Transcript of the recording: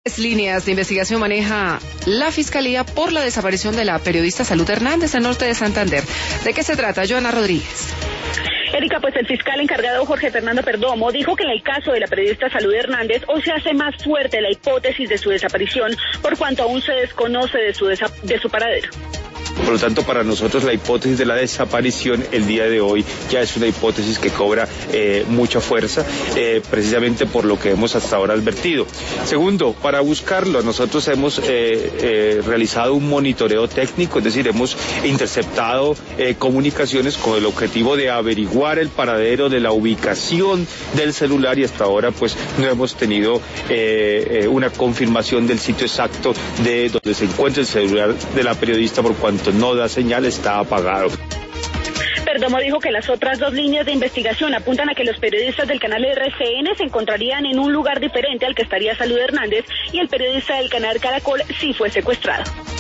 Líneas de investigación maneja la Fiscalía por la desaparición de la periodista Salud Hernández en norte de Santander. ¿De qué se trata, Joana Rodríguez? Erika, pues el fiscal encargado Jorge Fernando Perdomo dijo que en el caso de la periodista Salud Hernández hoy se hace más fuerte la hipótesis de su desaparición por cuanto aún se desconoce de su paradero. Por lo tanto, para nosotros la hipótesis de la desaparición el día de hoy ya es una hipótesis que cobra mucha fuerza, precisamente por lo que hemos hasta ahora advertido. Segundo, para buscarlo, nosotros hemos realizado un monitoreo técnico, es decir, hemos interceptado comunicaciones con el objetivo de averiguar el paradero de la ubicación del celular y hasta ahora pues no hemos tenido una confirmación del sitio exacto de donde se encuentra el celular de la periodista, por cuanto no da señal, está apagado. Perdomo dijo que las otras dos líneas de investigación apuntan a que los periodistas del canal RCN se encontrarían en un lugar diferente al que estaría Salud Hernández y el periodista del canal Caracol sí fue secuestrado.